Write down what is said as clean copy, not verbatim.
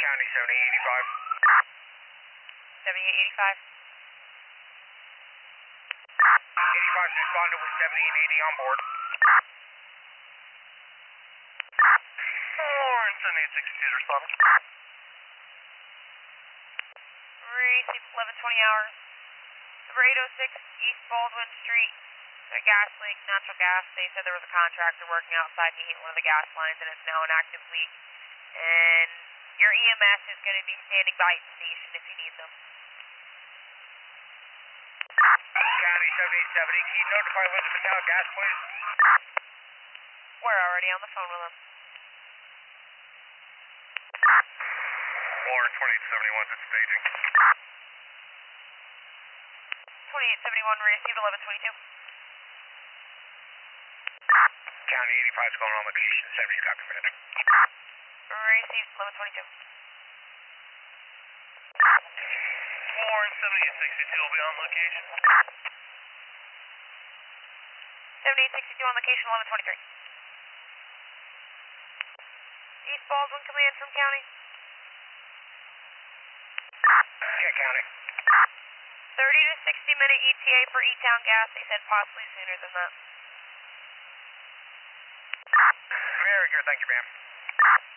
County 7885. 7885. 85's responded with 70 and 80 on board. Lawrence 7862 is responding. Received 1120 hours. Number 806 East Baldwin Street. A gas leak, natural gas. They said there was a contractor working outside and he hit one of the gas lines and it's now an active leak. And your EMS is going to be standing by at the station if you need them. County 7870, can you notify Elizabeth Town Gas, please? We're already on the phone with them. Lawrence 2871 is staging. 2871 received 1122. County 85's going on location, 70's got command. Received 1122. Lawrence 7862 will be on location. 7862 on location, 1123. East Baldwin Command from County. Yeah, County. 30 to 60 minute ETA for E-Town Gas. They said possibly sooner than that. Very good, thank you, ma'am.